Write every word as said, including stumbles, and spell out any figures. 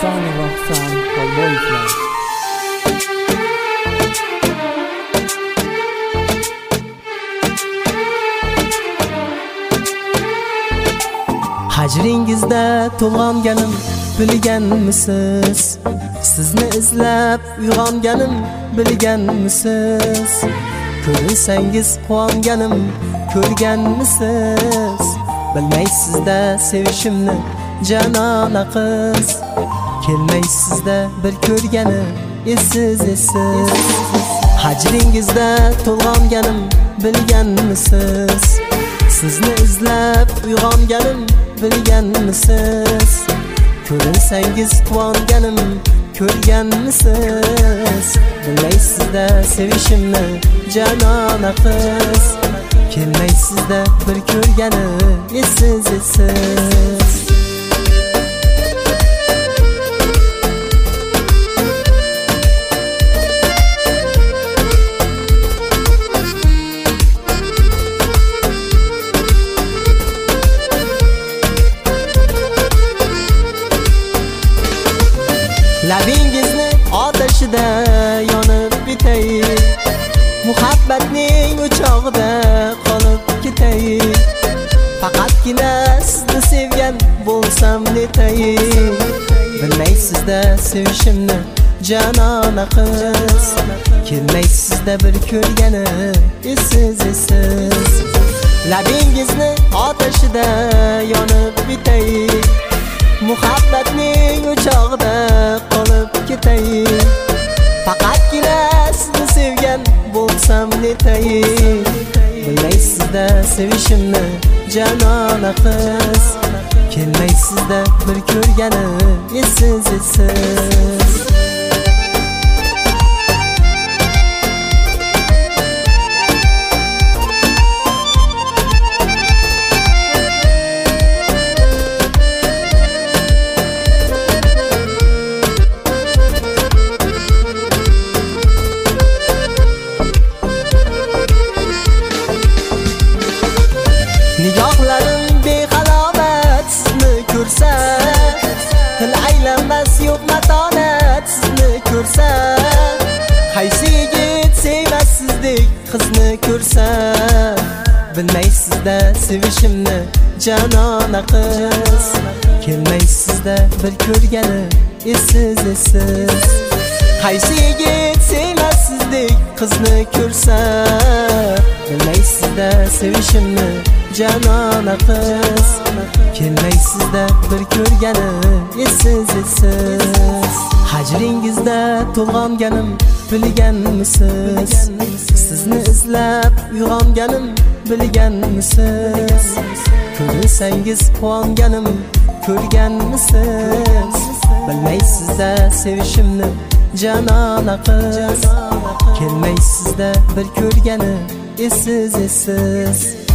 Hasan va Husan Xolboyevlar. Hajringizda to'lg'anganim bilganmisiz? Sizni izlab uyg'onganim bilganmisiz? Ko'rsangiz quvonganim ko'rganmisiz? Bilmaysizda sevishimni janona qiz, kelmaysizda bir ko'rgani esiz esiz. Hajringizda to'lg'anganim bilganmisiz? Sizni izlab uyg'onganim bilganmisiz? Ko'rsangiz quvonganim ko'rganmisiz? Bilmaysizda sevishimni janona qiz, kelmaysizda bir ko'rgani esiz esiz. Labingizni otashida yonib bitay, muhabbatning o'chog'ida qolib ketay. Faqatgina sizni sevgan bo'lsam netay. Bilmaysizda sevishimni janona qiz, kelmaysizda bir ko'rgani esiz esiz. Labingizni otashida yonib bitay, muhabbatning o'chog'ida qolib ketay. Faqatgina sizni sevgan bo'lsam netay. Bilmaysizda sevishimni janona qiz, kelmaysizda bir ko'rgani esiz esiz. Nigohlarim behalobat sizni ko'rsa, til aylanmas yo'q matonat sizni ko'rsa. Qaysi yigit sevmas sizdek qizni ko'rsa? Bilmaysizda sevishimni janona qiz, kelmaysizda bir ko'rgani esiz esiz. Qaysi yigit sevmas sizdek qizni ko'rsa? Bilmaysizda sevishimni janona qiz, kelmaysizda bir ko'rgani esiz esiz. Hajringizda to'lg'anganim bilganmisiz? Sizni izlab uyg'onganim bilganmisiz? Ko'rsangiz quvonganim ko'rganmisiz? Bilmaysizda sevishimni janona qiz, kelmaysizda bir ko'rgani esiz esiz.